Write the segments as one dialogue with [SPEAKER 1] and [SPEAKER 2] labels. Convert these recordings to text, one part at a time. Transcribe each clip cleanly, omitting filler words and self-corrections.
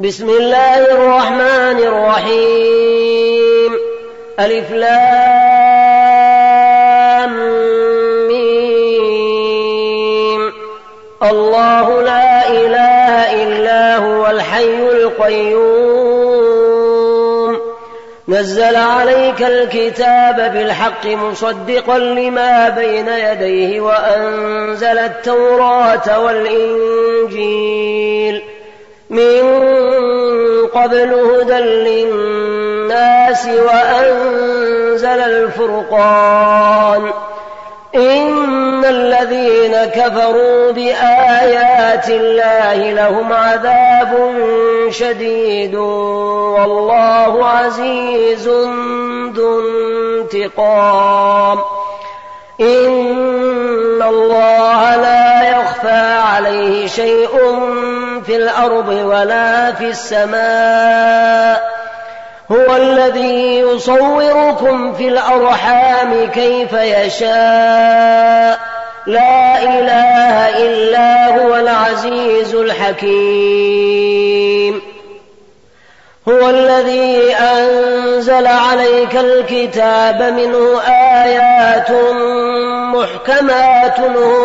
[SPEAKER 1] بسم الله الرحمن الرحيم. ألف لام ميم. الله لا إله إلا هو الحي القيوم نزل عليك الكتاب بالحق مصدقا لما بين يديه وأنزل التوراة والإنجيل من قبل هدى للناس وأنزل الفرقان إن الذين كفروا بآيات الله لهم عذاب شديد والله عزيز ذو انتقام. إن الله لا يخفى عليه شيء في الأرض ولا في السماء هو الذي يصوركم في الأرحام كيف يشاء لا إله إلا هو العزيز الحكيم. هو الذي أنزل عليك الكتاب منه آيات محكمات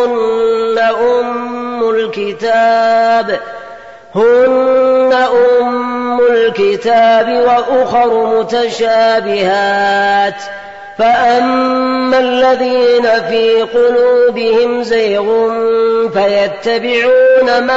[SPEAKER 1] هن أم الكتاب وأخر متشابهات فأما الذين في قلوبهم زيغ فيتبعون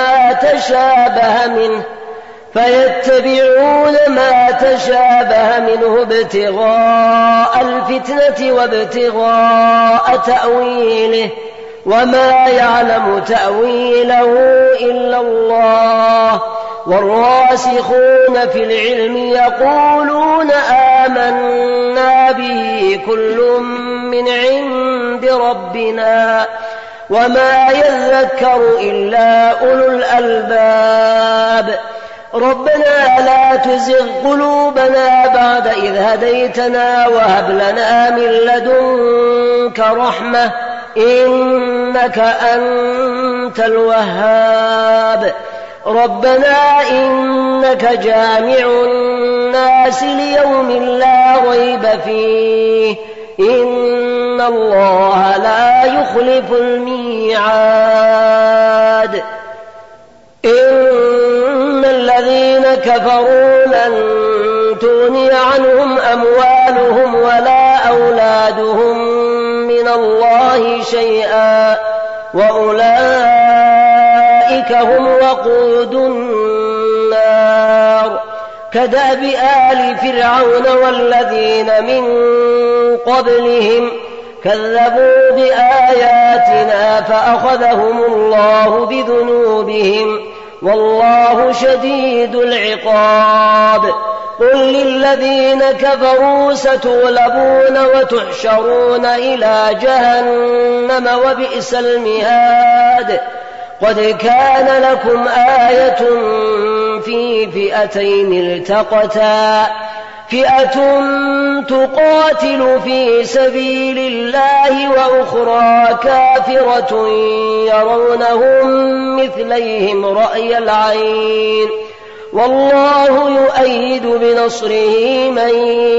[SPEAKER 1] ما تشابه منه ابتغاء الفتنة وابتغاء تأويله وما يعلم تأويله إلا الله والراسخون في العلم يقولون آمنا به كل من عند ربنا وما يذكر إلا أولو الألباب. ربنا لا تزغ قلوبنا بعد إذ هديتنا وهب لنا من لدنك رحمة إنك أنت الوهاب. ربنا إنك جامع الناس ليوم لا ريب فيه إن الله لا يخلف الميعاد. إن الذين كفروا لن تغني عنهم أموالهم ولا أولادهم من الله شيئا وأولئك هم وقود النار. كدأب آل فرعون والذين من قبلهم كذبوا بآياتنا فأخذهم الله بذنوبهم والله شديد العقاب. قل للذين كفروا ستغلبون وتحشرون إلى جهنم وبئس المهاد. قد كان لكم آية في فئتين التقتا فئة تقاتل في سبيل الله وأخرى كافرة يرونهم مثليهم رأي العين والله يؤيد بنصره من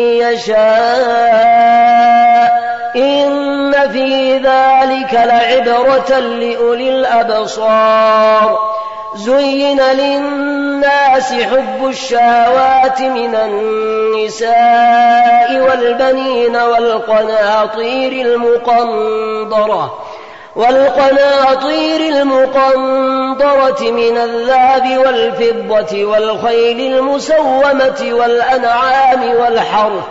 [SPEAKER 1] يشاء إن في ذلك لعبرة لأولي الأبصار. زين للناس حب الشهوات من النساء والبنين والقناطير المقنطرة من الذهب والفضة والخيل المسومة والأنعام والحرث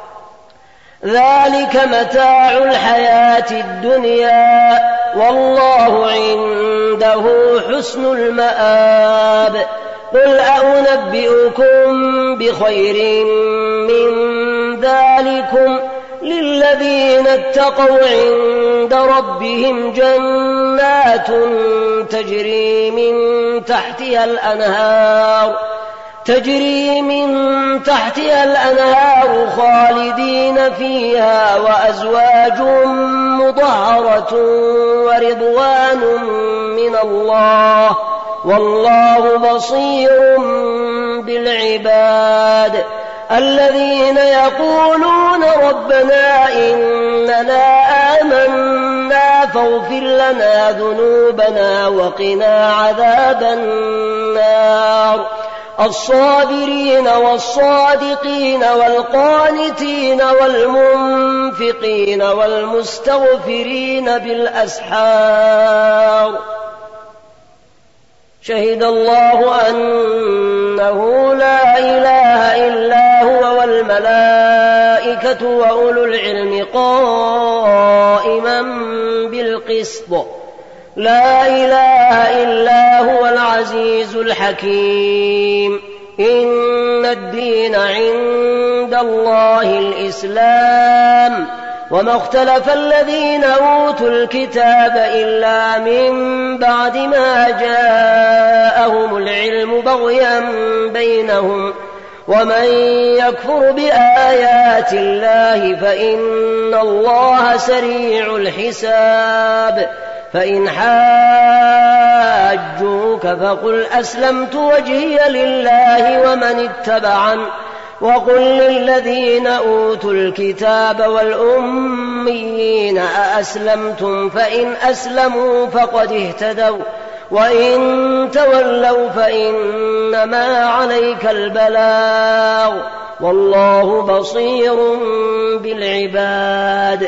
[SPEAKER 1] ذلك متاع الحياة الدنيا والله عنده حسن المآب. قل أنبئكم بخير من ذلكم للذين اتقوا عند ربهم جنات تجري من تحتها الأنهار خالدين فيها وأزواج مطهرة ورضوان من الله والله بصير بالعباد الذين يقولون ربنا إننا آمنا فاغفر لنا ذنوبنا وقنا عذاب النار الصابرين والصادقين والقانتين والمنفقين والمستغفرين بالأسحار شهد الله أنه لا إله إلا هو والملائكة وأولو العلم قائما بالقسط لا إله إلا هو العزيز الحكيم إن الدين عند الله الإسلام وما اختلف الذين أوتوا الكتاب إلا من بعد ما جاءهم العلم بغيا بينهم ومن يكفر بآيات الله فإن الله سريع الحساب فإن حاجوك فقل أسلمت وجهي لله ومن اتبعني وقل للذين أوتوا الكتاب والأميين أأسلمتم فإن أسلموا فقد اهتدوا وإن تولوا فإنما عليك البلاغ والله بصير بالعباد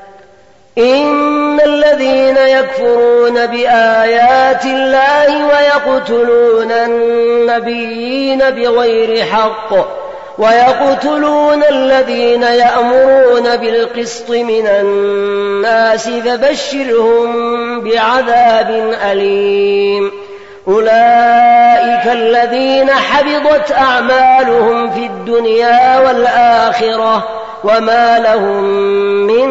[SPEAKER 1] إن الذين يكفرون بآيات الله ويقتلون النبيين بغير حق ويقتلون الذين يأمرون بالقسط من الناس فبشرهم بعذاب أليم أولئك الذين حبطت أعمالهم في الدنيا والآخرة وما لهم من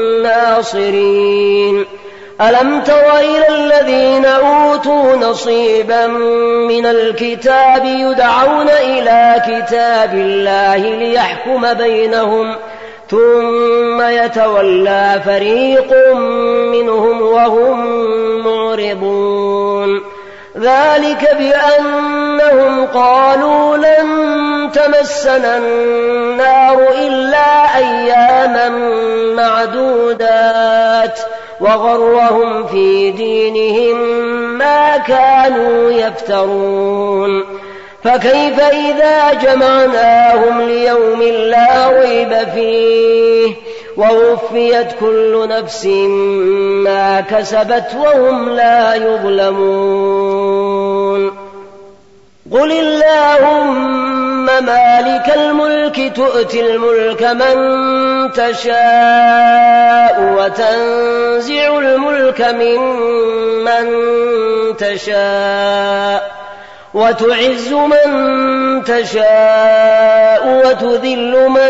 [SPEAKER 1] ناصرين ألم تر إلى الذين أوتوا نصيبا من الكتاب يدعون إلى كتاب الله ليحكم بينهم ثم يتولى فريق منهم وهم معرضون ذلك بأنهم قالوا لن تمسنا النار إلا أياما معدودات وغرهم في دينهم ما كانوا يفترون فكيف إذا جمعناهم ليوم لا ريب فيه ووفيت كل نفس ما كسبت وهم لا يظلمون قل اللهم مالك الملك تؤتي الملك من تشاء وتنزع الملك ممن تشاء وتعز من تشاء وتذل من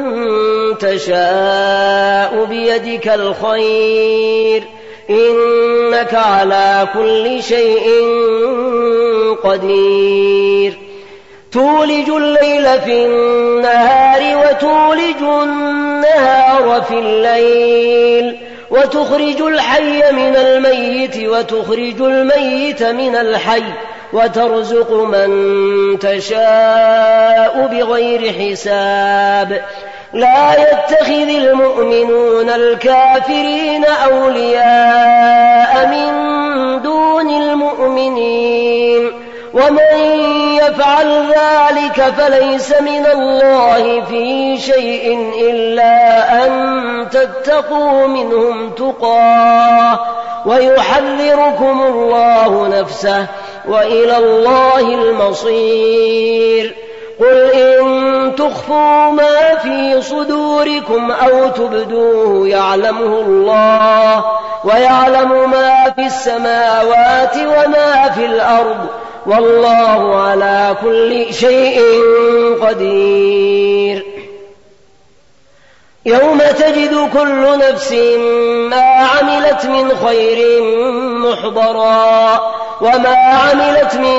[SPEAKER 1] تشاء بيدك الخير إنك على كل شيء قدير تولج الليل في النهار وتولج النهار في الليل وتخرج الحي من الميت وتخرج الميت من الحي وترزق من تشاء بغير حساب لا يتخذ المؤمنون الكافرين أولياء من دون المؤمنين ومن يفعل ذلك فليس من الله في شيء إلا أن تتقوا منهم تقاه ويحذركم الله نفسه وإلى الله المصير قل إن تخفوا ما في صدوركم أو تبدوه يعلمه الله ويعلم ما في السماوات وما في الأرض والله على كل شيء قدير يوم تجد كل نفس ما عملت من خير محضرا وما عملت من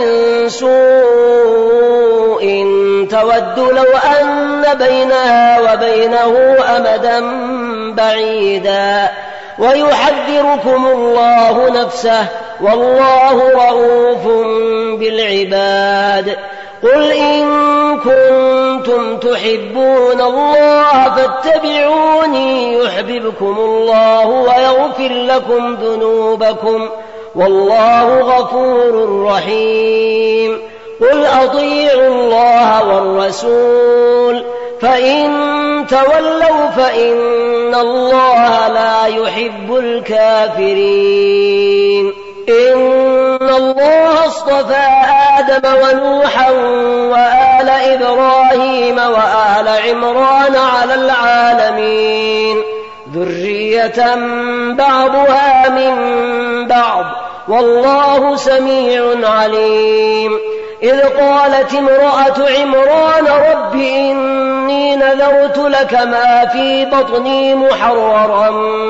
[SPEAKER 1] سوء تود لو أن بينها وبينه أمدا بعيدا ويحذركم الله نفسه والله رؤوف بالعباد قل إن كنتم تحبون الله فاتبعوني يحببكم الله ويغفر لكم ذنوبكم والله غفور رحيم. قل أطيعوا الله والرسول فإن تولوا فإن الله لا يحب الكافرين. إن الله اصطفى آدم ونوحا وآل إبراهيم وآل عمران على العالمين ذرية بعضها من بعض والله سميع عليم. إذ قالت امرأة عمران رب إني نذرت لك ما في بطني محررا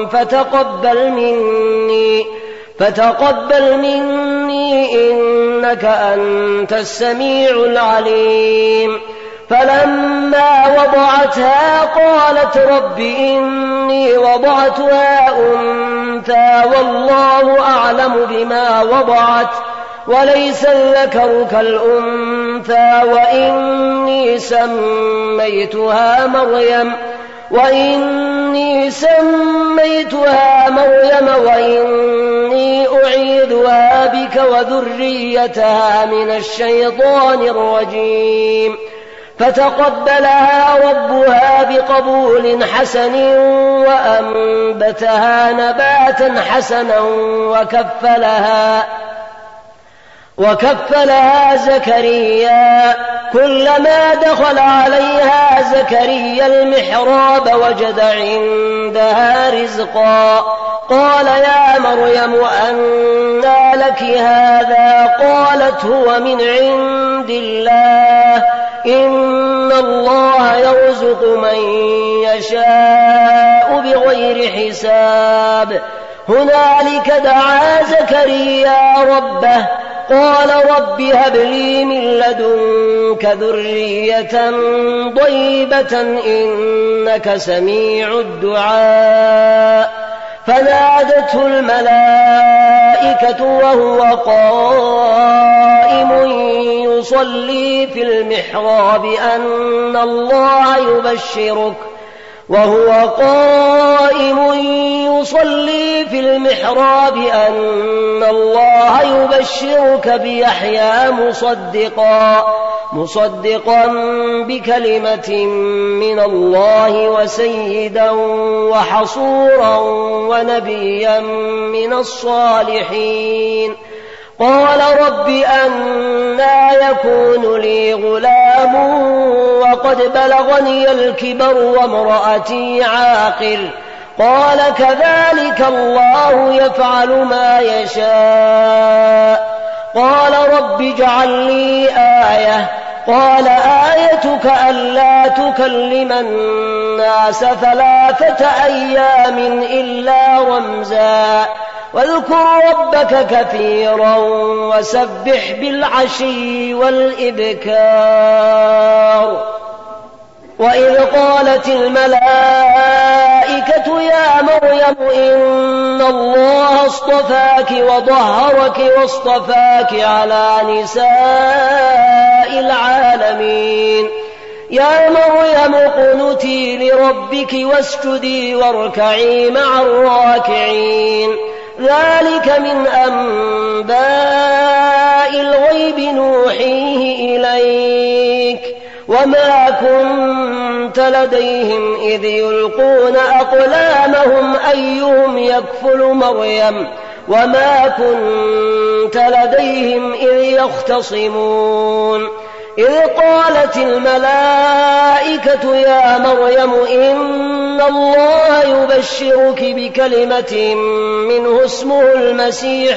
[SPEAKER 1] فتقبل مني إنك أنت السميع العليم. فلما وضعتها قالت رب إني وضعتها أنثى والله أعلم بما وضعت وليس الذكر كالأنثى وإني سميتها مريم وإني أعيذها بك وذريتها من الشيطان الرجيم. فتقبلها ربها بقبول حسن وأنبتها نباتا حسنا وكفلها زكريا. كلما دخل عليها زكريا المحراب وجد عندها رزقا قال يا مريم أنى لك هذا؟ قالت هو من عند الله إن الله يرزق من يشاء بغير حساب. هنالك دعا زكريا ربه قال رب هب لي من لدنك ذرية طيبة إنك سميع الدعاء. فنادته الملائكة وهو قائم يصلي في المحراب أن الله يبشرك بيحيى مصدقا بكلمة من الله وسيدا وحصورا ونبيا من الصالحين. قال رب أنى يكون لي غلام وقد بلغني الكبر وامرأتي عاقر؟ قال كذلك الله يفعل ما يشاء. قال رب اجعل لي آية. قال آيتك ألا تكلم الناس 3 أيام إلا رمزا واذكر ربك كثيرا وسبح بالعشي والإبكار. وإذ قالت الملائكة يا مريم إن الله اصطفاك وطهرك واصطفاك على نساء العالمين. يا مريم اقنتي لربك واسجدي واركعي مع الراكعين. ذلك من أنباء الغيب نوحيه إليك وما كنت لديهم إذ يلقون أقلامهم أيهم يكفل مريم وما كنت لديهم إذ يختصمون. إذ قالت الملائكة يا مريم إن الله يبشرك بكلمة منه اسمه المسيح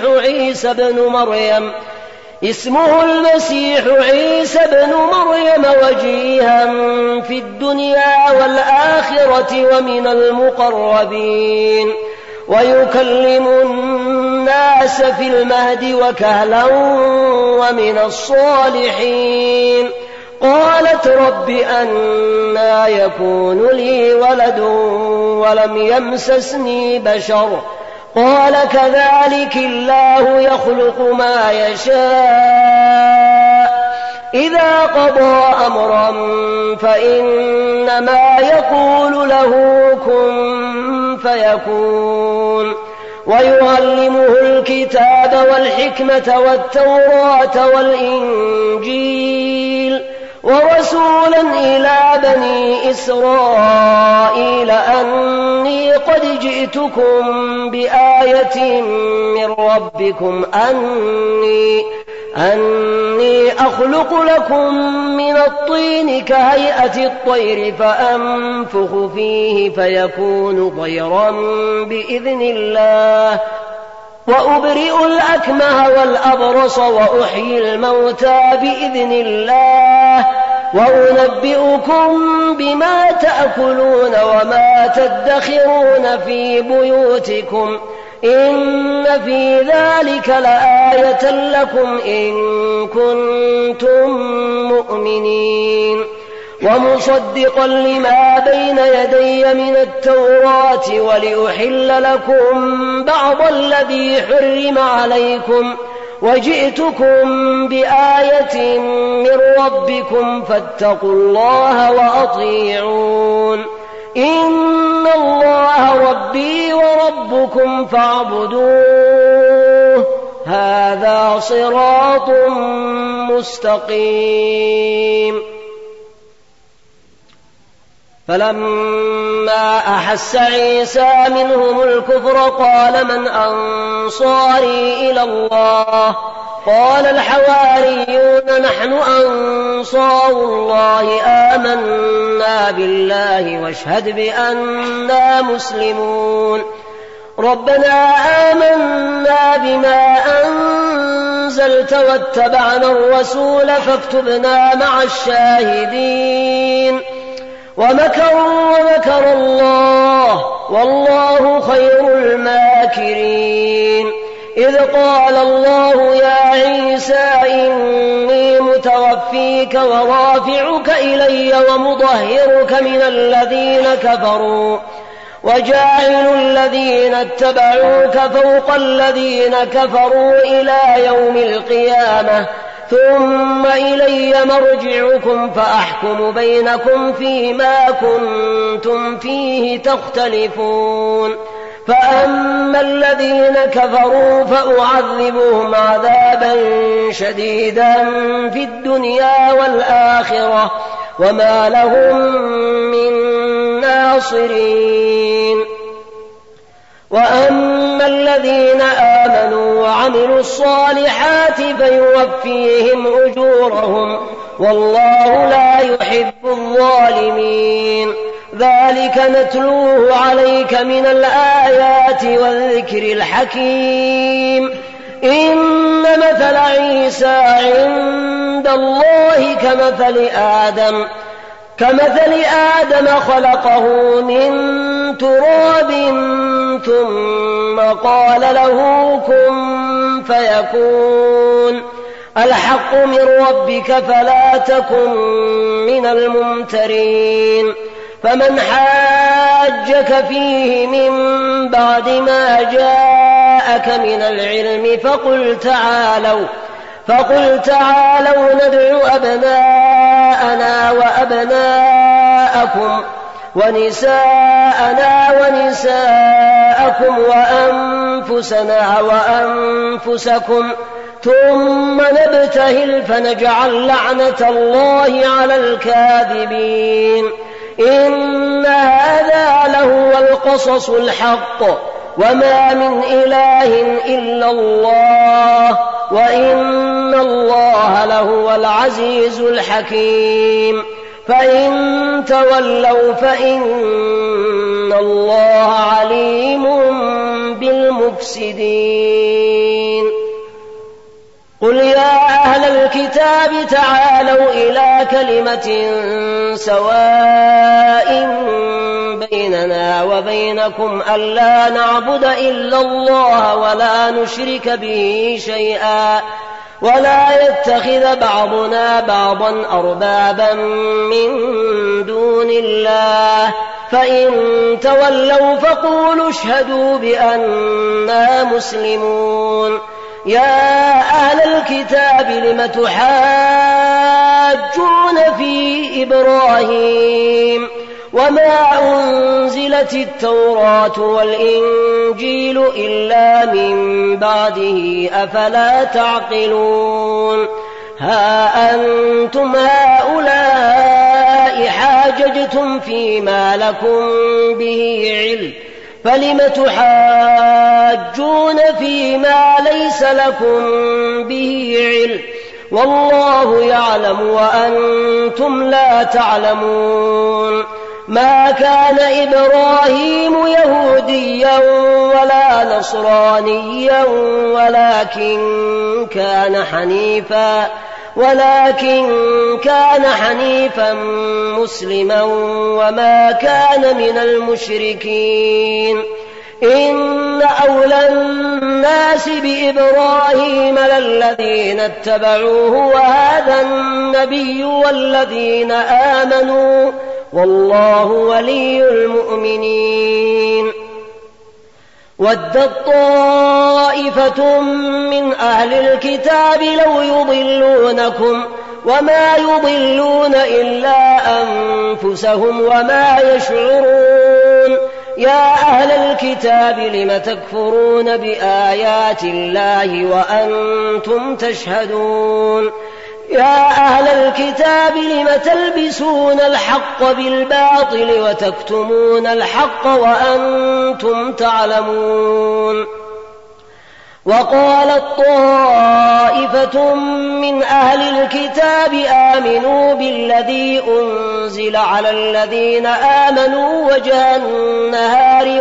[SPEAKER 1] عيسى بن مريم وجيها في الدنيا والآخرة ومن المقربين ويكلم الناس في المهد وكهلا ومن الصالحين. قالت رب أنى يكون لي ولد ولم يمسسني بشر؟ قال كذلك الله يخلق ما يشاء إذا قضى أمرا فإنما يقول له كن فيكون. ويعلمه الكتاب والحكمة والتوراة والإنجيل ورسولا إلى بني إسرائيل أني قد جئتكم بآية من ربكم أني أخلق لكم من الطين كهيئة الطير فأنفخ فيه فيكون طيرا بإذن الله وأبرئ الأكمه والأبرص وأحيي الموتى بإذن الله وأنبئكم بما تأكلون وما تدخرون في بيوتكم إن في ذلك لآية لكم إن كنتم مؤمنين. ومصدقا لما بين يدي من التوراة ولأحل لكم بعض الذي حرم عليكم وجئتكم بآية من ربكم فاتقوا الله وأطيعون إن الله ربي وربكم فاعبدوه هذا صراط مستقيم. فلما أحس عيسى منهم الكفر قال من أنصاري إلى الله قال الحواريون نحن أنصار الله آمنا بالله واشهد بأننا مسلمون. ربنا آمنا بما أنزلت واتبعنا الرسول فاكتبنا مع الشاهدين. ومكر الله والله خير الماكرين. إذ قال الله يا عيسى إني متوفيك ورافعك إلي ومطهرك من الذين كفروا وجاعل الذين اتبعوك فوق الذين كفروا إلى يوم القيامة ثم إلي مرجعكم فأحكم بينكم فيما كنتم فيه تختلفون. فأما الذين كفروا فأعذبهم عذابا شديدا في الدنيا والآخرة وما لهم من ناصرين. وأما الذين آمنوا وعملوا الصالحات فيوفيهم أجورهم والله لا يحب الظالمين. ذلك نتلوه عليك من الآيات والذكر الحكيم. إن مثل عيسى عند الله كمثل آدم خلقه من تراب ثم قال له كن فيكون. الحق من ربك فلا تكن من الممترين. فمن حاجك فيه من بعد ما جاءك من العلم فقل تعالوا ندعو أبناءنا وأبناءكم ونساءنا ونساءكم وأنفسنا وأنفسكم ثم نبتهل فنجعل لعنة الله على الكاذبين. إن هذا لهو القصص الحق وما من إله إلا الله وإن الله لهو العزيز الحكيم. فإن تولوا فإن الله عليم بالمفسدين. قل يا أهل الكتاب تعالوا إلى كلمة سواء بيننا وبينكم ألا نعبد إلا الله ولا نشرك به شيئا ولا يتخذ بعضنا بعضا أربابا من دون الله. فإن تولوا فقولوا اشهدوا بأننا مسلمون. يا أهل الكتاب لم تحاجون في إبراهيم وما أنزلت التوراة والإنجيل إلا من بعده أفلا تعقلون ها أنتم هؤلاء حاججتم فيما لكم به علم فلم تحاجون فيما ليس لكم به علم والله يعلم وأنتم لا تعلمون ما كان إبراهيم يهوديا ولا نصرانيا ولكن كان حنيفا مسلما وما كان من المشركين إن أولى الناس بإبراهيم للذين اتبعوه وهذا النبي والذين آمنوا والله ولي المؤمنين ودت طائفة من أهل الكتاب لو يضلونكم وما يضلون إلا أنفسهم وما يشعرون يا أهل الكتاب لم تكفرون بآيات الله وأنتم تشهدون يا أهل الكتاب لم تلبسون الحق بالباطل وتكتمون الحق وأنتم تعلمون وقالت طائفة من أهل الكتاب آمنوا بالذي أنزل على الذين آمنوا وجه النهار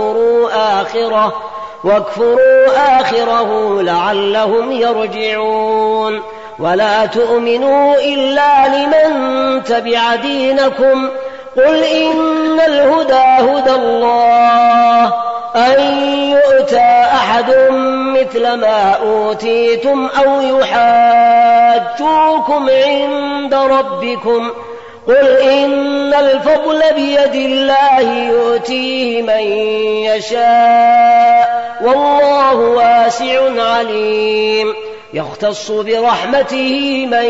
[SPEAKER 1] واكفروا آخره لعلهم يرجعون ولا تؤمنوا إلا لمن تبع دينكم قل إن الهدى هدى الله أن يؤتى أحد مثل ما أوتيتم أو يحاجوكم عند ربكم قل إن الفضل بيد الله يؤتيه من يشاء والله واسع عليم يختص برحمته من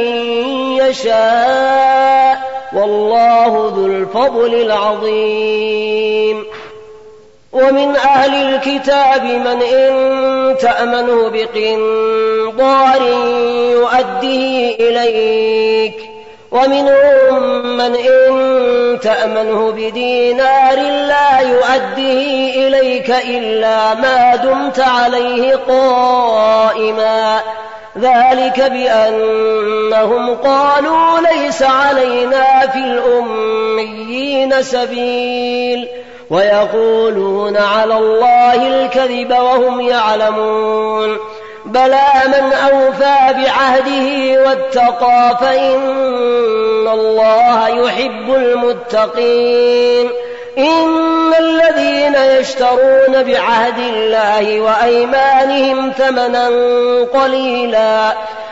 [SPEAKER 1] يشاء والله ذو الفضل العظيم ومن أهل الكتاب من إن تأمنه بقنطار يؤديه إليك ومنهم من إن تأمنه بدينار لا يؤديه إليك إلا ما دمت عليه قائما ذلك بأنهم قالوا ليس علينا في الأميين سبيل ويقولون على الله الكذب وهم يعلمون بلى من أوفى بعهده واتقى فإن الله يحب المتقين إن الذين يشترون بعهد الله وأيمانهم ثمنا قليلا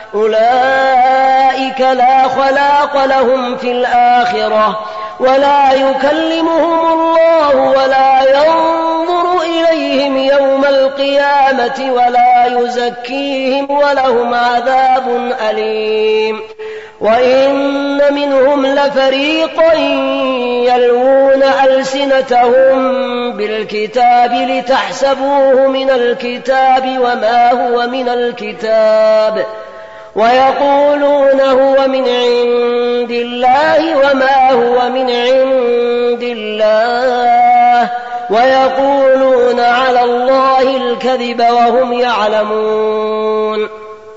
[SPEAKER 1] أولئك لا خلاق لهم في الآخرة ولا يكلمهم الله ولا ينظر إليهم يوم القيامة ولا يزكيهم ولهم عذاب أليم وإن منهم لفريقا يلوون ألسنتهم بالكتاب لتحسبوه من الكتاب وما هو من الكتاب ويقولون هو من عند الله وما هو من عند الله ويقولون على الله الكذب وهم يعلمون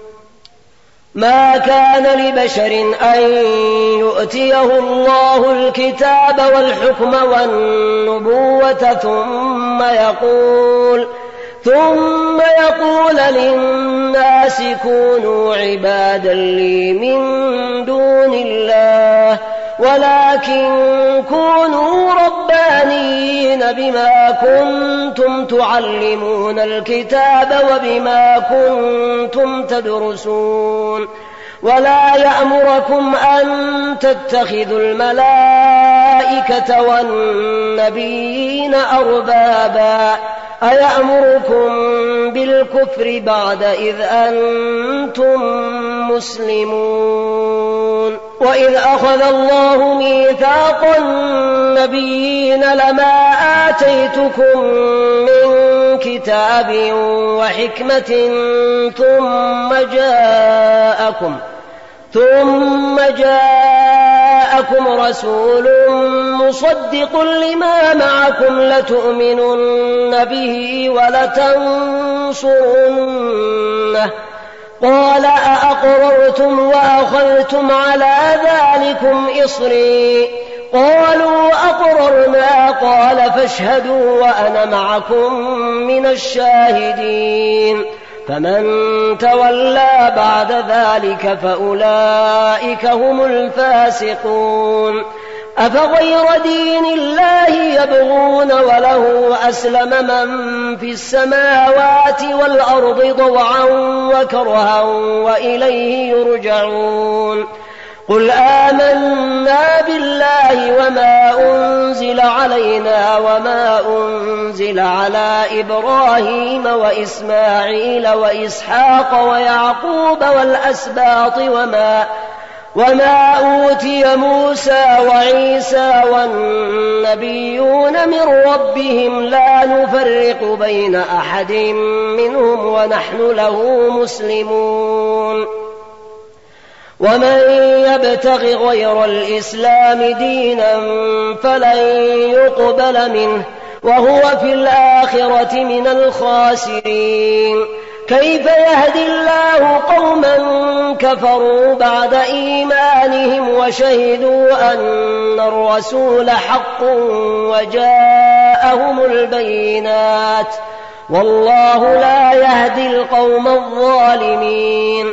[SPEAKER 1] ما كان لبشر أن يؤتيه الله الكتاب والحكم والنبوة ثم يقول للناس كونوا عبادا لي من دون الله ولكن كونوا ربانيين بما كنتم تعلمون الكتاب وبما كنتم تدرسون ولا يأمركم أن تتخذوا الملائكة والنبيين أربابا أيأمركم بالكفر بعد إذ أنتم مسلمون وإذ أخذ الله ميثاق النبيين لما آتيتكم من كتاب وحكمة ثم جاءكم رسول مصدق لما معكم لتؤمنن به ولتنصرنه قال أأقررتم وأخذتم على ذلكم إصري قالوا أقررنا قال فاشهدوا وأنا معكم من الشاهدين فمن تولى بعد ذلك فأولئك هم الفاسقون أفغير دين الله يبغون وله أسلم من في السماوات والأرض طوعا وكرها وإليه يرجعون قل آمنا بالله وما أنزل علينا وما أنزل على إبراهيم وإسماعيل وإسحاق ويعقوب والأسباط وما أوتي موسى وعيسى والنبيون من ربهم لا نفرق بين أحد منهم ونحن له مسلمون ومن يبتغ غير الإسلام دينا فلن يقبل منه وهو في الآخرة من الخاسرين كيف يهدي الله قوما كفروا بعد إيمانهم وشهدوا أن الرسول حق وجاءهم البينات والله لا يهدي القوم الظالمين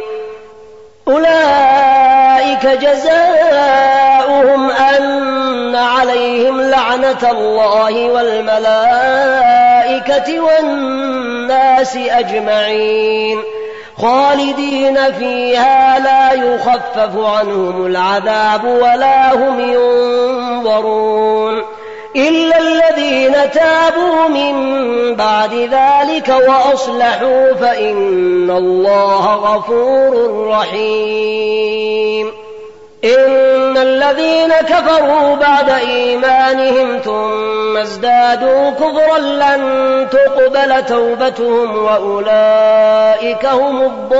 [SPEAKER 1] أولئك جزاؤهم أن عليهم لعنة الله والملائكة والناس أجمعين خالدين فيها لا يخفف عنهم العذاب ولا هم ينظرون إلا الذين تابوا من بعد ذلك وأصلحوا فإن الله غفور رحيم إن الذين كفروا بعد إيمانهم ثم ازدادوا كفرا لن تقبل توبتهم وأولئك هم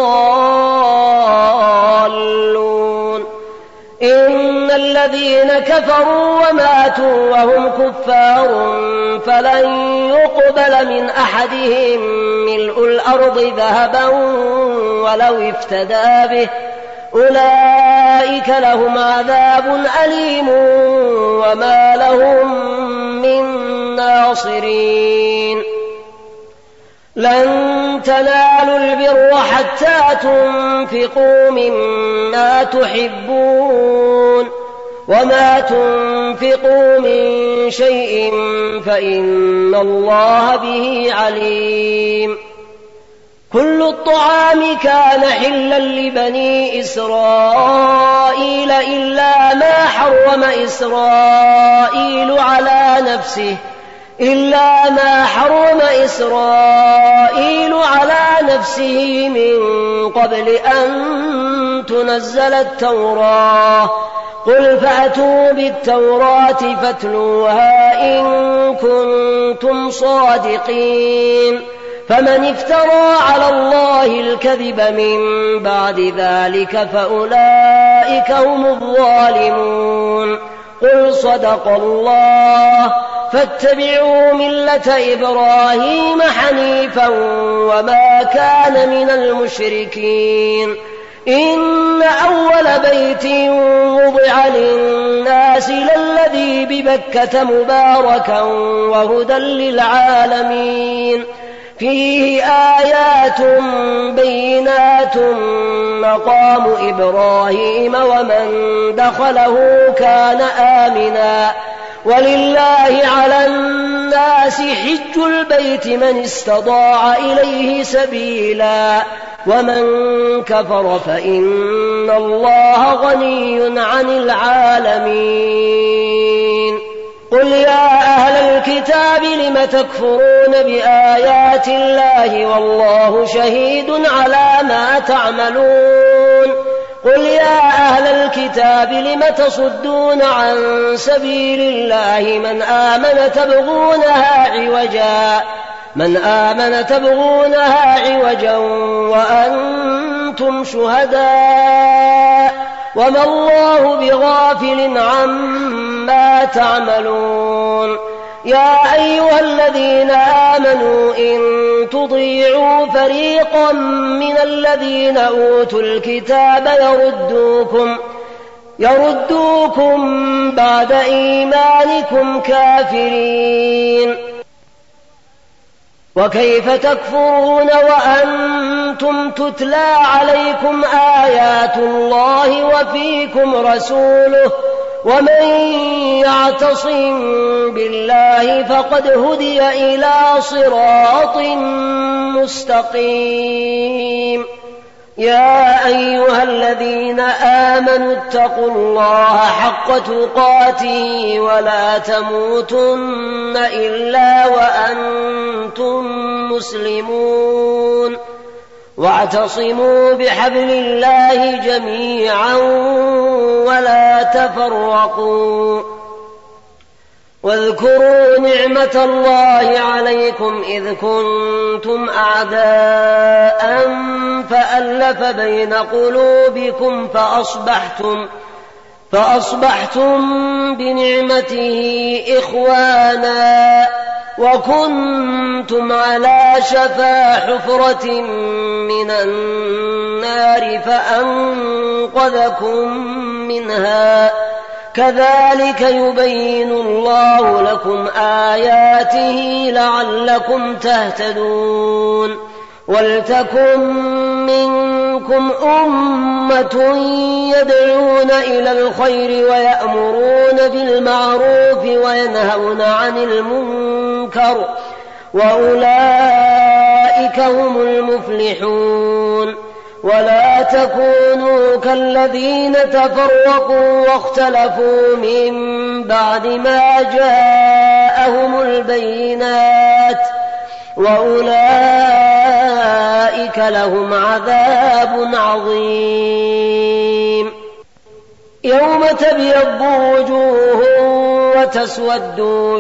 [SPEAKER 1] الضالون إن الذين كفروا وماتوا وهم كفار فلن يقبل من أحدهم ملء الأرض ذهبا ولو افتدى به أولئك لهم عذاب أليم وما لهم من ناصرين لن تنالوا البر حتى تنفقوا مما تحبون وما تنفقوا من شيء فإن الله به عليم كل الطعام كان حلا لبني إسرائيل إلا ما حرم إسرائيل على نفسه من قبل أن تنزل التوراة قل فأتوا بالتوراة فاتلوها إن كنتم صادقين فمن افترى على الله الكذب من بعد ذلك فأولئك هم الظالمون قل صدق الله فاتبعوا ملة إبراهيم حنيفا وما كان من المشركين إن أول بيت وضع للناس للذي ببكة مباركا وهدى للعالمين فيه آيات بينات مقام إبراهيم ومن دخله كان آمنا ولله على الناس حج البيت من استطاع إليه سبيلا ومن كفر فإن الله غني عن العالمين قل يا أهل الكتاب الكتاب لم تكفرون بآيات الله والله شهيد على ما تعملون قل يا أهل الكتاب لم تصدون عن سبيل الله من آمن تبغونها عوجا وأنتم شهداء وما الله بغافل عما تعملون يا أيها الذين آمنوا إن تطيعوا فريقا من الذين أوتوا الكتاب يردوكم بعد إيمانكم كافرين وكيف تكفرون وأنتم تتلى عليكم آيات الله وفيكم رسوله ومن يعتصم بالله فقد هدي إلى صراط مستقيم يا أيها الذين آمنوا اتقوا الله حق تقاته ولا تموتن إلا وأنتم مسلمون واعتصموا بحبل الله جميعا ولا تفرقوا واذكروا نعمة الله عليكم إذ كنتم أعداء فألف بين قلوبكم فأصبحتم بنعمته إخوانا وكنتم على شفا حفرة من النار فأنقذكم منها كذلك يبين الله لكم آياته لعلكم تهتدون ولتكن منكم أمة يدعون إلى الخير ويأمرون بالمعروف وينهون عن المنكر وأولئك هم المفلحون ولا تكونوا كالذين تفرقوا واختلفوا من بعد ما جاءهم البينات وأولئك لهم عذاب عظيم يوم تبيض وجوه وتسود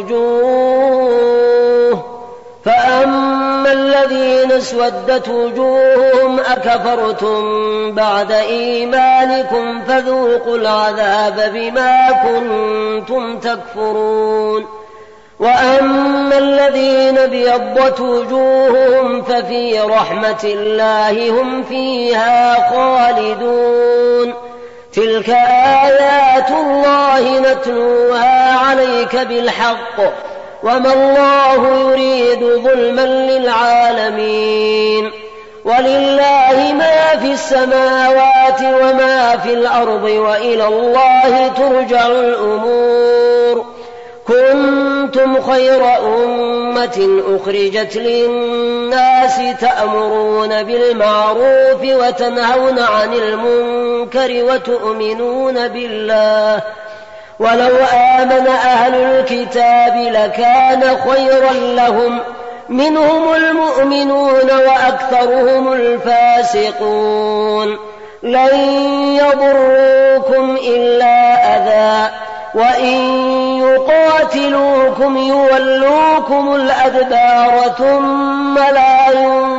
[SPEAKER 1] وجوه فأما الذين اسودت وجوههم أكفرتم بعد إيمانكم فذوقوا العذاب بما كنتم تكفرون وأما الذين ابيضت وجوههم ففي رحمة الله هم فيها خالدون تلك آيات الله نتلوها عليك بالحق وما الله يريد ظلما للعالمين ولله ما في السماوات وما في الأرض وإلى الله ترجع الأمور كنتم خير أمة أخرجت للناس تأمرون بالمعروف وتنهون عن المنكر وتؤمنون بالله ولو آمن أهل الكتاب لكان خيرا لهم منهم المؤمنون وأكثرهم الفاسقون لن يضروكم إلا أذى وإن يقاتلوكم يولوكم الأدبار ثم لا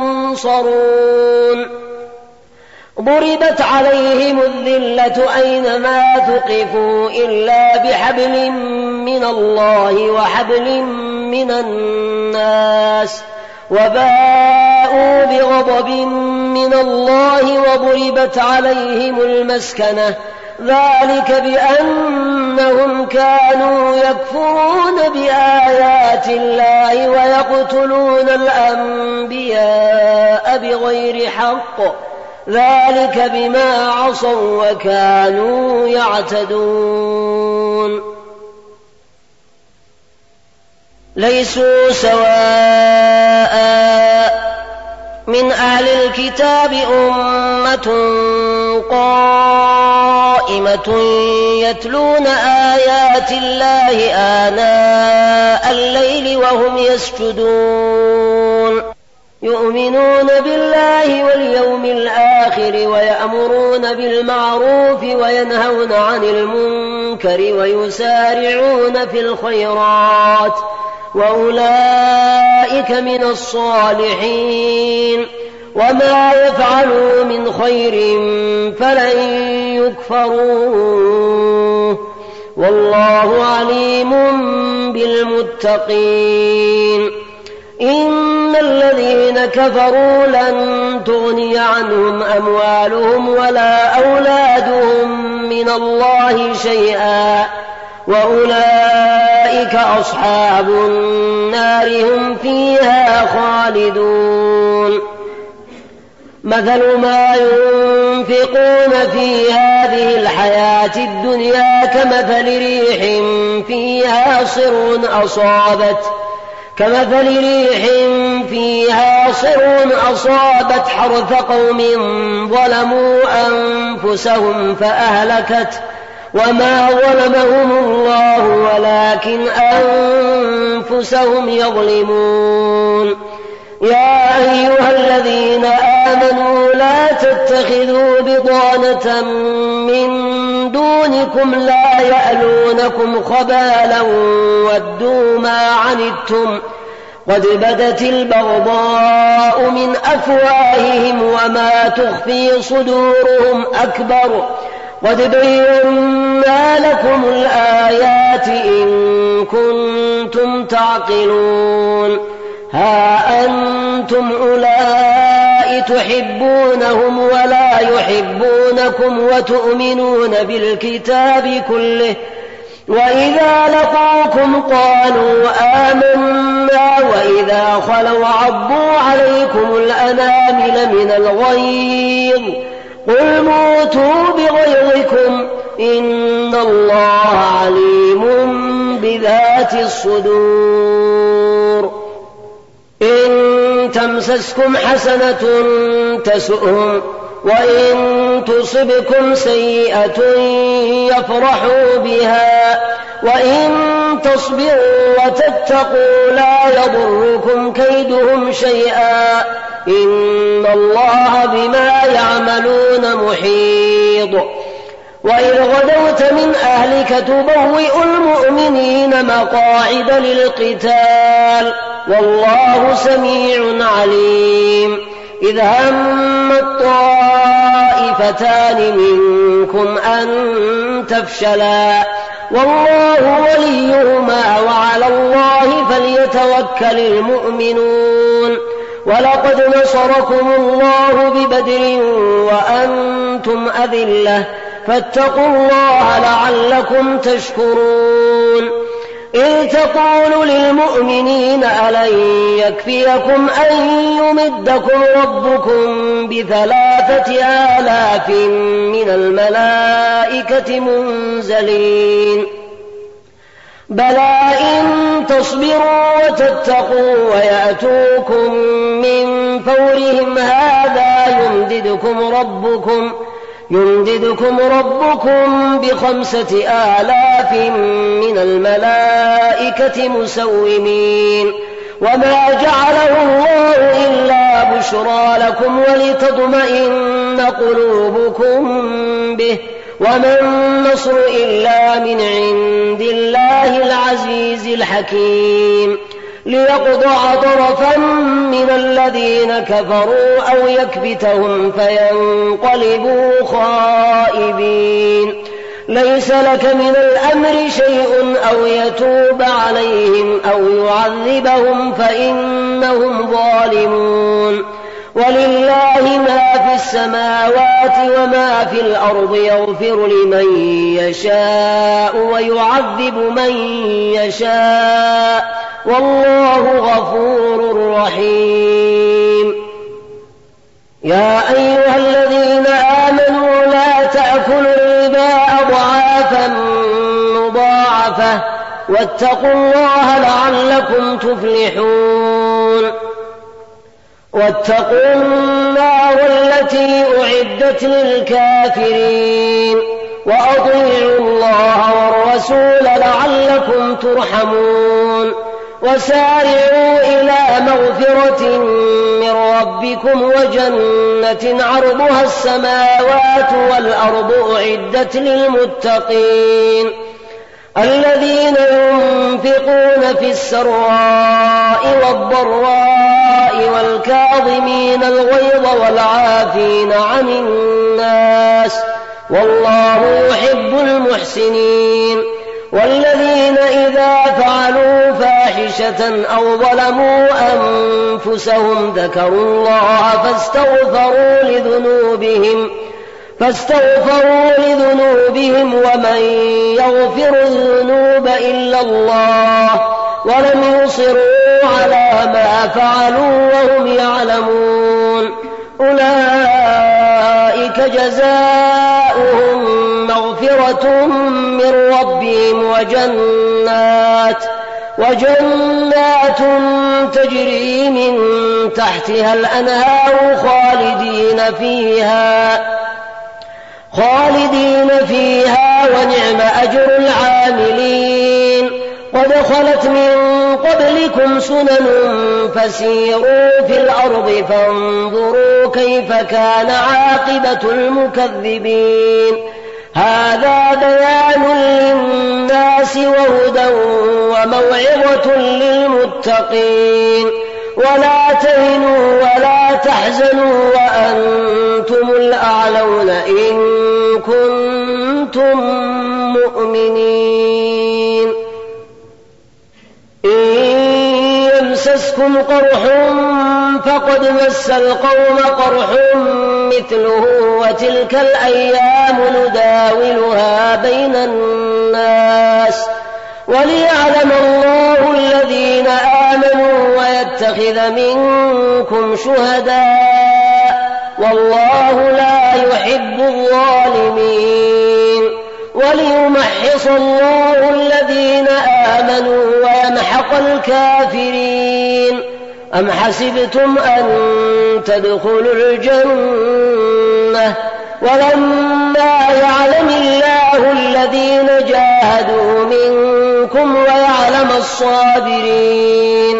[SPEAKER 1] ينصرون ضربت عليهم الذلة أينما ثقفوا إلا بحبل من الله وحبل من الناس وباءوا بغضب من الله وضربت عليهم المسكنة ذلك بأنهم كانوا يكفرون بآيات الله ويقتلون الأنبياء بغير حق ذلك بما عصوا وكانوا يعتدون ليسوا سواء من أهل الكتاب أمة قائمة قائمة يتلون آيات الله آناء الليل وهم يسجدون يؤمنون بالله واليوم الآخر ويأمرون بالمعروف وينهون عن المنكر ويسارعون في الخيرات وأولئك من الصالحين وما يفعلوا من خير فلن يكفروه والله عليم بالمتقين إن الذين كفروا لن تغني عنهم أموالهم ولا أولادهم من الله شيئا وأولئك أصحاب النار هم فيها خالدون مثل ما ينفقون في هذه الحياة الدنيا كمثل ريح فيها صر أصابت حرث قوم ظلموا أنفسهم فأهلكت وما ظلمهم الله ولكن أنفسهم يظلمون يا أيها الذين آمنوا لا تتخذوا بطانة من دونكم لا يألونكم خبالا ودوا ما عنتم قد بدت البغضاء من أفواههم وما تخفي صدورهم أكبر قد بينا لكم الآيات إن كنتم تعقلون ها أنتم أولئك تحبونهم ولا يحبونكم وتؤمنون بالكتاب كله وإذا لقوكم قالوا آمنا وإذا خلوا عضوا عليكم الأنامل من الغيظ قل موتوا بغيظكم إن الله عليم بذات الصدور إن تمسسكم حسنة تسؤهم وإن تصبكم سيئة يفرحوا بها وإن تصبروا وتتقوا لا يضركم كيدهم شيئا إن الله بما يعملون محيط وإذ غدوت من أهلك تبوئ المؤمنين مقاعد للقتال والله سميع عليم إذ هم الطائفتان منكم أن تفشلا والله وليهما وعلى الله فليتوكل المؤمنون ولقد نصركم الله ببدر وأنتم أذلة فاتقوا الله لعلكم تشكرون إذ تقول للمؤمنين ألن يكفيكم أن يمدكم ربكم ب3,000 من الملائكة منزلين بلى إن تصبروا وتتقوا ويأتوكم من فورهم هذا يمددكم ربكم ب5,000 من الملائكة مسومين وما جعله الله إلا بشرى لكم ولتطمئن قلوبكم به وما النصر إلا من عند الله العزيز الحكيم ليقطع طرفا من الذين كفروا أو يكبتهم فينقلبوا خائبين ليس لك من الأمر شيء أو يتوب عليهم أو يعذبهم فإنهم ظالمون ولله ما في السماوات وما في الأرض يغفر لمن يشاء ويعذب من يشاء والله غفور رحيم يا أيها الذين آمنوا لا تأكلوا الربا أضعافا مضاعفة واتقوا الله لعلكم تفلحون واتقوا النار التي أعدت للكافرين وأطيعوا الله والرسول لعلكم ترحمون وسارعوا إلى مغفرة من ربكم وجنة عرضها السماوات والأرض أعدت للمتقين الذين ينفقون في السراء والضراء والكاظمين الغيظ والعافين عن الناس والله يحب المحسنين والذين إذا فعلوا فاحشة أو ظلموا أنفسهم ذكروا الله فاستغفروا لذنوبهم ومن يغفر الذنوب إلا الله ولم يصروا على ما فعلوا وهم يعلمون أولئك جزاؤهم مغفرة من ربهم وجنات تجري من تحتها الأنهار خالدين فيها ونعم أجر العاملين قد خلت من قبلكم سنن فسيروا في الأرض فانظروا كيف كان عاقبة المكذبين هذا بيان للناس وهدى وموعظة للمتقين ولا تهنوا ولا تحزنوا وأنتم الأعلون إن كنتم مؤمنين إن يمسسكم قرح فقد مس القوم قرح مثله وتلك الأيام نداولها بين الناس وليعلم الله الذين آمنوا ويتخذ منكم شهداء والله لا يحب الظالمين وليمحص الله الذين آمنوا ويمحق الكافرين أم حسبتم أن تدخلوا الجنة ولما يعلم الله الذين جاهدوا منكم ويعلم الصابرين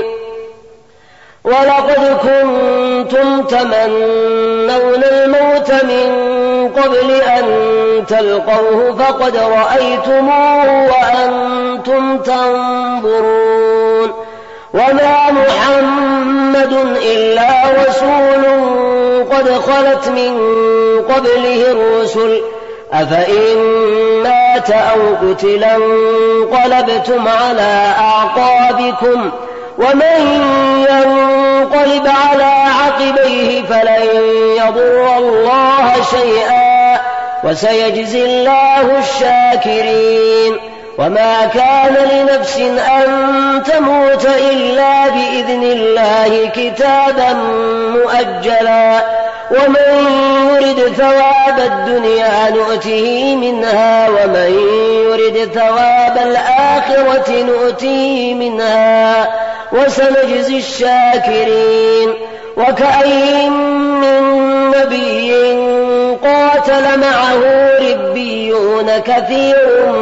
[SPEAKER 1] ولقد كنتم تمنون الموت من قبل أن تلقوه فقد رأيتموه وأنتم تنظرون وما محمد إلا رسول قد خلت من قبله الرسل أفإن مات أو قتل انقلبتم على أعقابكم ومن ينقلب على عقبيه فلن يضر الله شيئا وسيجزي الله الشاكرين وما كان لنفس أن تموت إلا بإذن الله كتابا مؤجلا ومن يرد ثواب الدنيا نؤته منها ومن يرد ثواب الآخرة نؤته منها وسنجزي الشاكرين وكأين من نبي قاتل معه ربيون كثير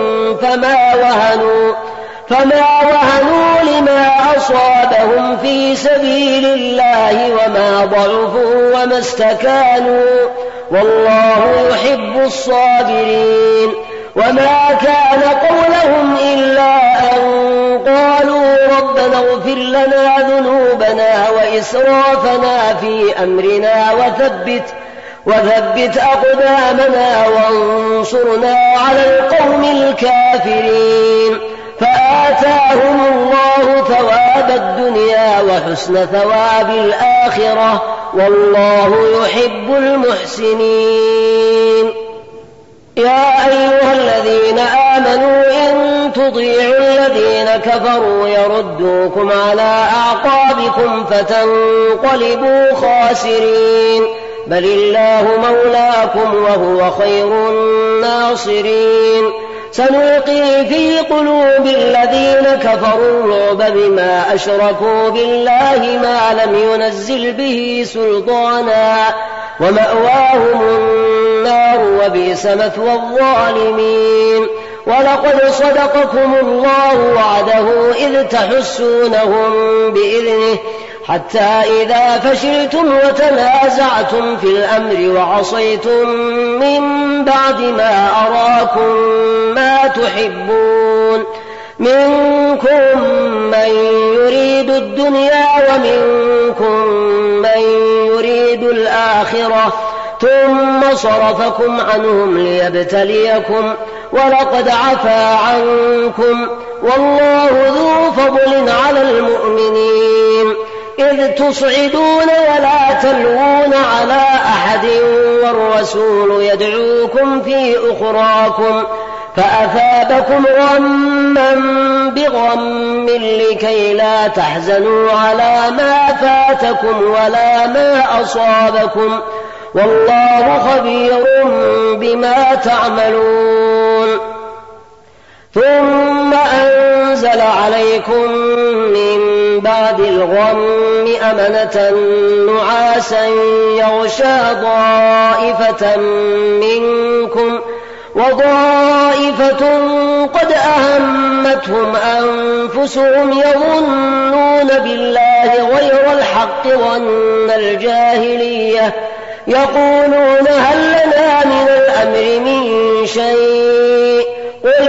[SPEAKER 1] فما وهنوا لما أصابهم في سبيل الله وما ضعفوا وما استكانوا والله يحب الصابرين وما كان قولهم إلا أن قالوا ربنا اغفر لنا ذنوبنا وإسرافنا في أمرنا وثبت أقدامنا وانصرنا على القوم الكافرين فآتاهم الله ثواب الدنيا وحسن ثواب الآخرة والله يحب المحسنين يا أيها الذين آمنوا إن تطيعوا الذين كفروا يردوكم على أعقابكم فتنقلبوا خاسرين بل الله مولاكم وهو خير الناصرين سنلقي في قلوب الذين كفروا الرعب بما أشركوا بالله ما لم ينزل به سلطانا ومأواهم النار وبئس مثوى الظالمين. ولقد صدقكم الله وعده إذ تحسونهم بإذنه حتى إذا فشلتم وتنازعتم في الأمر وعصيتم من بعد ما أراكم ما تحبون منكم من يريد الدنيا ومنكم من يريد الآخرة ثم صرفكم عنهم ليبتليكم ولقد عفا عنكم والله ذو فضل على المؤمنين إذ تصعدون ولا تلوون على أحد والرسول يدعوكم في أخراكم فأثابكم غما بغم لكي لا تحزنوا على ما فاتكم ولا ما أصابكم والله خبير بما تعملون. ثم أنزل عليكم من بعد الغم أمنة نعاسا يغشى طائفة منكم وطائفة قد أهمتهم أنفسهم يظنون بالله غير الحق ظن الجاهلية يقولون هل لنا من الأمر من شيء قل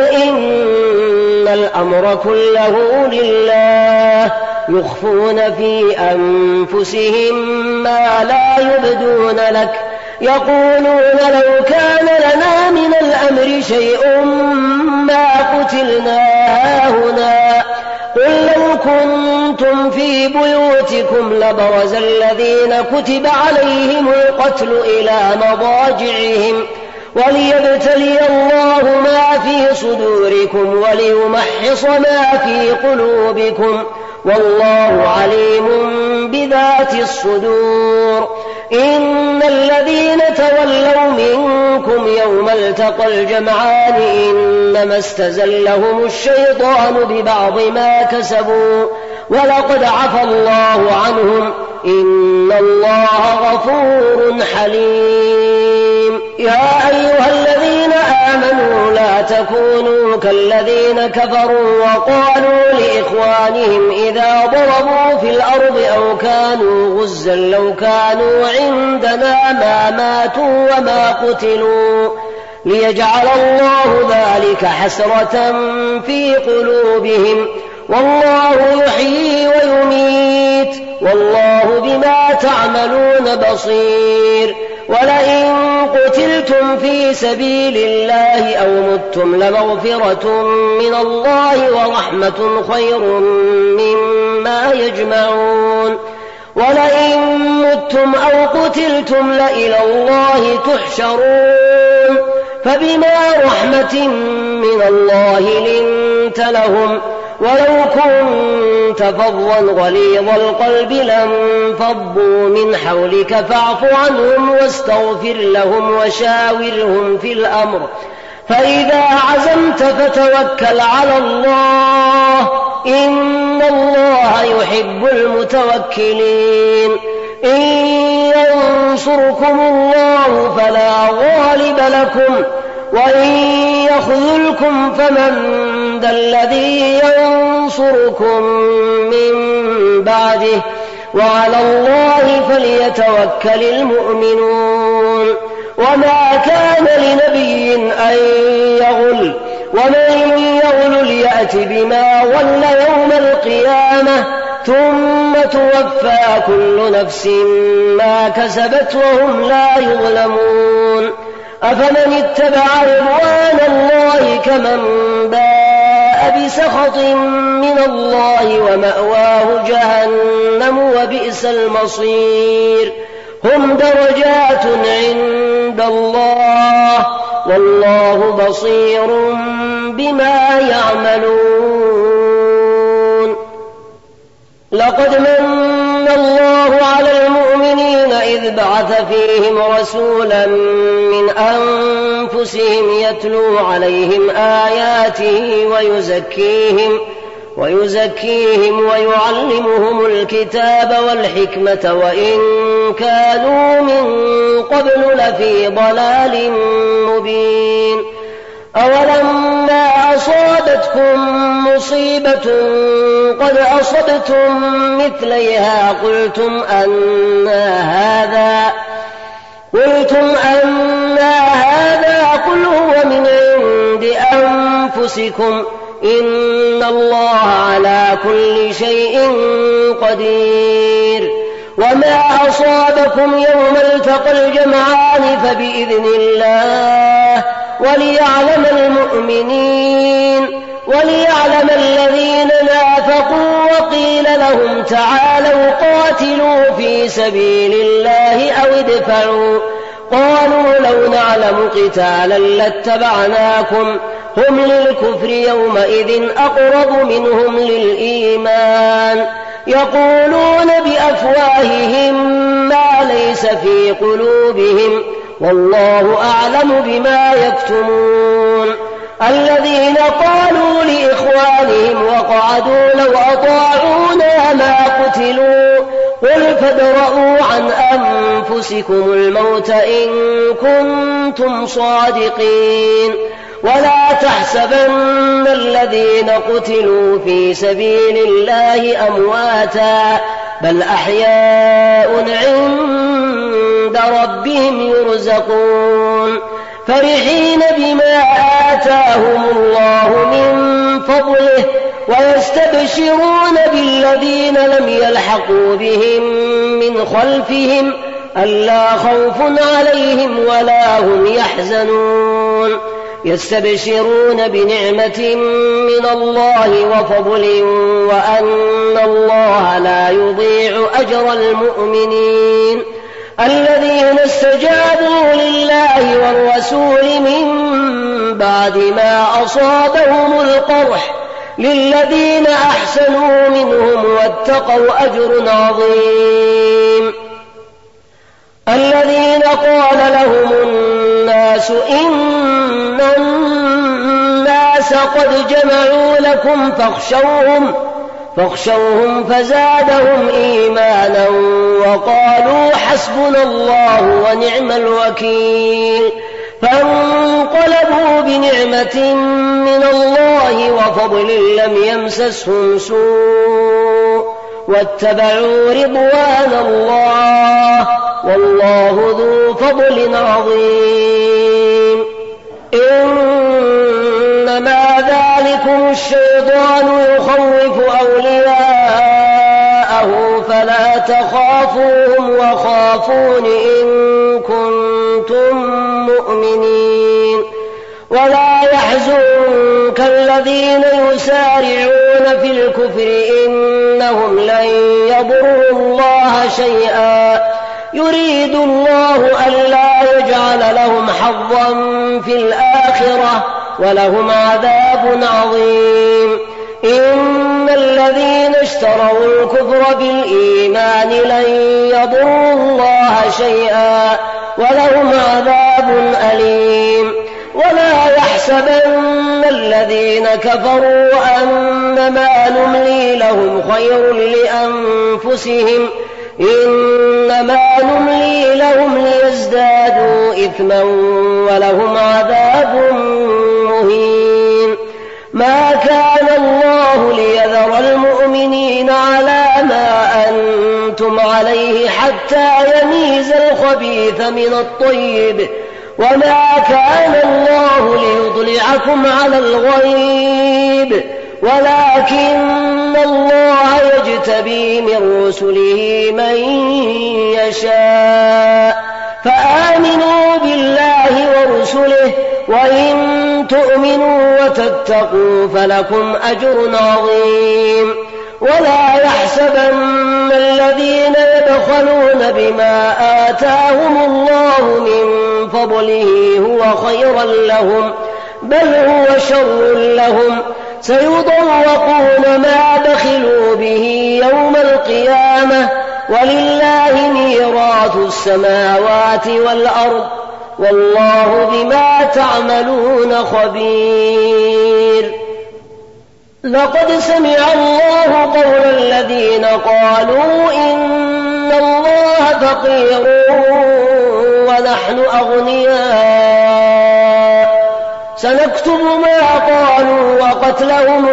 [SPEAKER 1] إن الأمر كله لله يخفون في أنفسهم ما لا يبدون لك يقولون لو كان لنا من الأمر شيء ما قتلنا هاهنا قل لو كنتم في بيوتكم لبرز الذين كتب عليهم القتل إلى مضاجعهم وليبتلي الله ما في صدوركم وليمحص ما في قلوبكم والله عليم بذات الصدور. إن الذين تولوا منكم يوم التقى الجمعان إنما استزلهم الشيطان ببعض ما كسبوا ولقد عفى الله عنهم إن الله غفور حليم. يا أيها الذين آمنوا لا تكونوا كالذين كفروا وقالوا لإخوانهم إذا ضربوا في الأرض أو كانوا غزا لو كانوا عندنا ما ماتوا وما قتلوا ليجعل الله ذلك حسرة في قلوبهم والله يحيي ويميت والله بما تعملون بصير. ولئن قتلتم في سبيل الله أو متم لمغفرة من الله ورحمة خير مما يجمعون. ولئن متم أو قتلتم لإلى الله تحشرون فبما رحمة من الله لنت لهم ولو كنت فظا غليظ القلب لانفضوا من حولك فاعف عنهم واستغفر لهم وشاورهم في الأمر فإذا عزمت فتوكل على الله إن الله يحب المتوكلين. إن ينصركم الله فلا غالب لكم وإن يخذلكم فمن ذا الذي ينصركم من بعده وعلى الله فليتوكل المؤمنون. وما كان لنبي أن يغل ومن يغل ليأت بما غل يوم القيامة ثم توفى كل نفس ما كسبت وهم لا يظلمون. أفمن اتبع رضوان الله كمن باء بسخط من الله ومأواه جهنم وبئس المصير. هم درجات عند الله والله بصير بما يعملون. لقد من الله على المؤمنين إذ بعث فيهم رسولا من أنفسهم يتلو عليهم آياته ويزكيهم ويعلمهم الكتاب والحكمة وإن كانوا من قبل لفي ضلال مبين. أولما أصابتكم مصيبة قد أصبتم مثليها قلتم أنى هذا قل هو من عند أنفسكم إن الله على كل شيء قدير. وما أصابكم يوم التقى الجمعان فبإذن الله وليعلم الذين نافقوا وقيل لهم تعالوا قاتلوا في سبيل الله أو ادفعوا قالوا لو نعلم قتالا لاتبعناكم هم للكفر يومئذ أقرب منهم للإيمان يقولون بأفواههم ما ليس في قلوبهم والله أعلم بما يكتمون. الذين قالوا لإخوانهم وقعدوا لو أطاعونا ما قتلوا قل فادرءوا عن أنفسكم الموت إن كنتم صادقين. ولا تحسبن الذين قتلوا في سبيل الله أمواتا بل أحياء عند ربهم يرزقون فرحين بما آتاهم الله من فضله ويستبشرون بالذين لم يلحقوا بهم من خلفهم ألا خوف عليهم ولا هم يحزنون يستبشرون بنعمة من الله وفضل وأن الله لا يضيع أجر المؤمنين. الذين استجابوا لله والرسول من بعد ما أصابهم القرح للذين أحسنوا منهم واتقوا أجر عظيم. الذين قال لهم الناس إن الناس قد جمعوا لكم فاخشوهم فزادهم إيمانا وقالوا حسبنا الله ونعم الوكيل فانقلبوا بنعمة من الله وفضل لم يمسسهم سوء واتبعوا رضوان الله والله ذو فضل عظيم. إنما ذلكم الشيطان يخوف أولياءه فلا تخافوهم وخافون إن كنتم مؤمنين. ولا يحزنك الذين يسارعون في الكفر إنهم لن يضروا الله شيئا يريد الله ألا يجعل لهم حظا في الآخرة ولهم عذاب عظيم. إن الذين اشتروا الكفر بالإيمان لن يضروا الله شيئا ولهم عذاب أليم. ولا يحسبن الذين كفروا أنما نملي لهم خير لأنفسهم إنما نملي لهم ليزدادوا إثما ولهم عذاب مهين. ما كان الله ليذر المؤمنين على ما أنتم عليه حتى يميز الخبيث من الطيب وما كان الله ليطلعكم على الغيب ولكن الله يجتبي من رسله من يشاء فآمنوا بالله ورسله وإن تؤمنوا وتتقوا فلكم أجر عظيم. ولا يحسبن الذين يبخلون بما آتاهم الله من فضله هو خيرا لهم بل هو شر لهم سيطوقون ما بخلوا به يوم القيامة ولله ميراث السماوات والأرض والله بما تعملون خبير. لقد سمع الله قول الذين قالوا إن الله فقير ونحن أغنياء سنكتب ما قالوا وقتلهم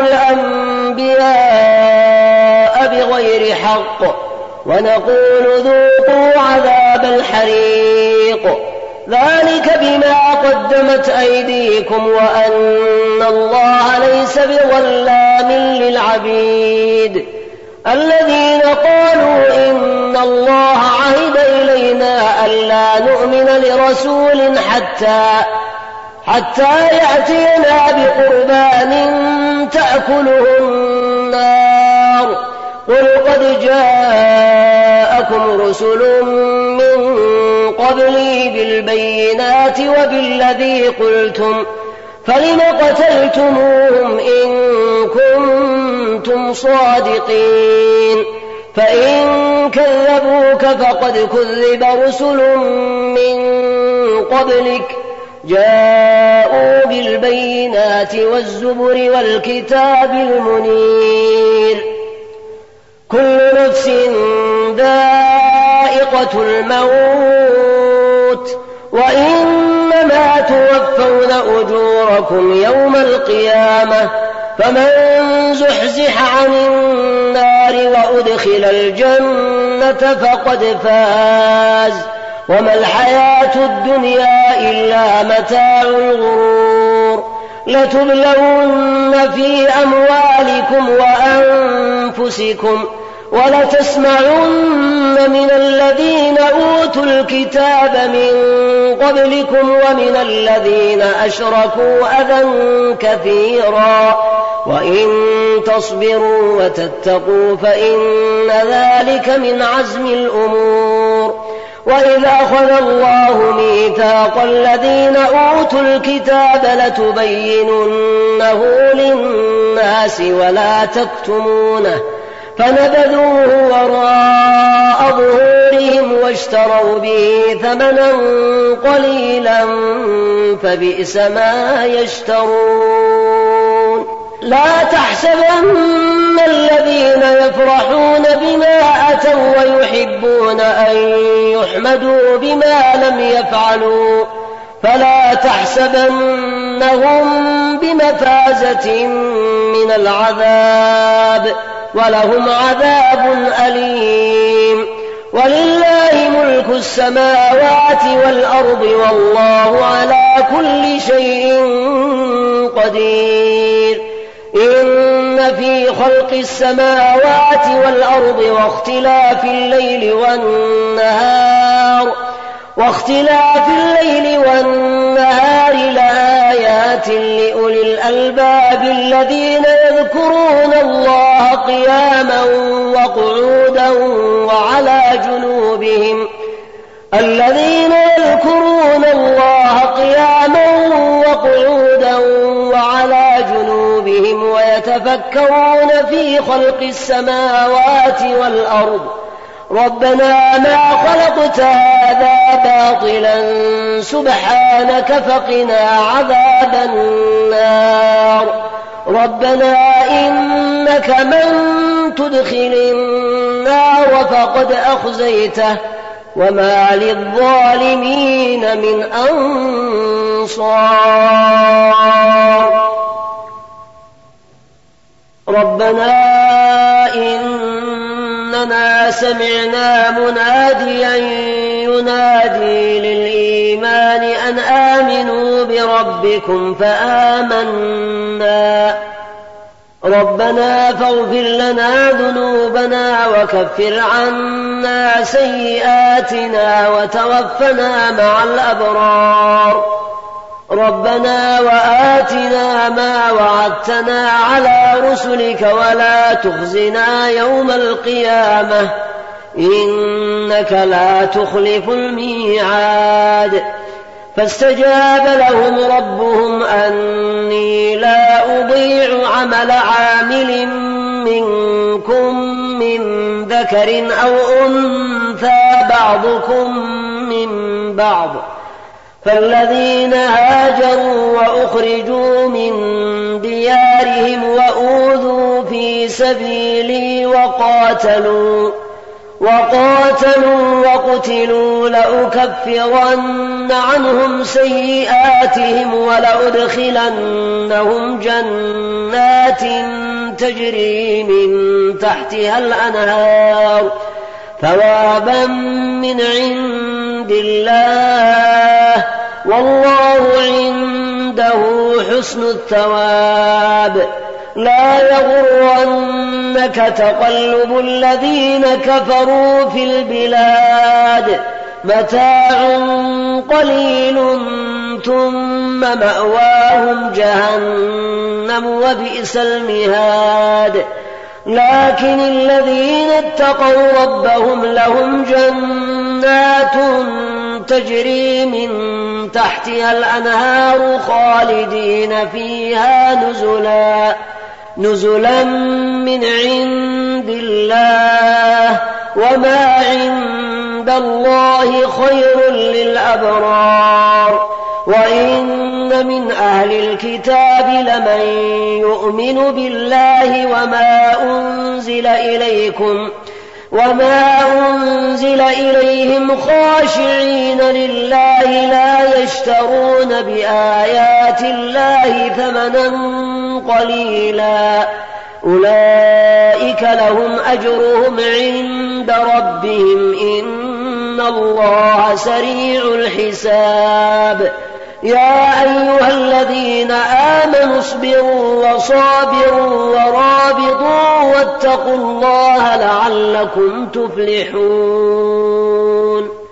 [SPEAKER 1] الأنبياء بغير حق ونقول ذوقوا عذاب الحريق ذلك بما قدمت أيديكم وأن الله ليس بظلام للعبيد الذين قالوا إن الله عهد إلينا ألا نؤمن لرسول حتى يأتينا بقربان تأكله النار قل قد جاءكم رسل من قبلي بالبينات وبالذي قلتم فلم قتلتموهم إن كنتم صادقين فإن كذبوك فقد كذب رسل من قبلك جاءوا بالبينات والزبر والكتاب المنير كل نفس ذائقة الموت وإنما توفون أجوركم يوم القيامة فمن زحزح عن النار وأدخل الجنة فقد فاز وما الحياة الدنيا إلا متاع الغرور لتبلون في أموالكم وأنفسكم ولتسمعن من الذين أوتوا الكتاب من قبلكم ومن الذين أشركوا أذى كثيرا وإن تصبروا وتتقوا فإن ذلك من عزم الأمور وإذا أخذ الله ميثاق الذين أوتوا الكتاب لتبيننه للناس ولا تكتمونه فنبذوه وراء ظهورهم واشتروا به ثمنا قليلا فبئس ما يشترون لا تحسبن الذين يفرحون بما أتوا ويحبون أن يحمدوا بما لم يفعلوا فلا تحسبنهم بمفازة من العذاب ولهم عذاب أليم ولله ملك السماوات والأرض والله على كل شيء قدير إن في خلق السماوات والأرض واختلاف الليل والنهار لآيات لأولي الألباب الذين يذكرون الله قياما وقعودا وعلى جنوبهم ويتفكرون في خلق السماوات والأرض ربنا ما خلقت هذا باطلا سبحانك فقنا عذاب النار ربنا إنك من تدخل النار فقد أخزيته وما للظالمين من أنصار ربنا إننا سمعنا مناديا ينادي للإيمان أن آمنوا بربكم فآمنا ربنا فاغفر لنا ذنوبنا وكفر عنا سيئاتنا وتوفنا مع الأبرار ربنا وآتنا ما وعدتنا على رسلك ولا تخزنا يوم القيامة إنك لا تخلف الميعاد فاستجاب لهم ربهم أني لا أضيع عمل عامل منكم من ذكر أو أنثى بعضكم من بعض فالذين هاجروا وأخرجوا من ديارهم وأوذوا في سبيلي وقاتلوا وقتلوا لأكفرن عنهم سيئاتهم ولأدخلنهم جنات تجري من تحتها الأنهار ثوابا من عند الله والله عنده حسن الثواب. لا يغرنك تقلب الذين كفروا في البلاد متاع قليل ثم مأواهم جهنم وبئس المهاد. لكن الذين اتقوا ربهم لهم جنات تجري من تحتها الأنهار خالدين فيها نزلا من عند الله وما عند الله خير للأبرار. وإن من أهل الكتاب لمن يؤمن بالله وما أنزل إليهم خاشعين لله لا يشترون بآيات الله ثمنا قليلا أولئك لهم أجرهم عند ربهم إن الله سريع الحساب. يا أيها الذين آمنوا اصبروا وصابروا ورابطوا واتقوا الله لعلكم تفلحون.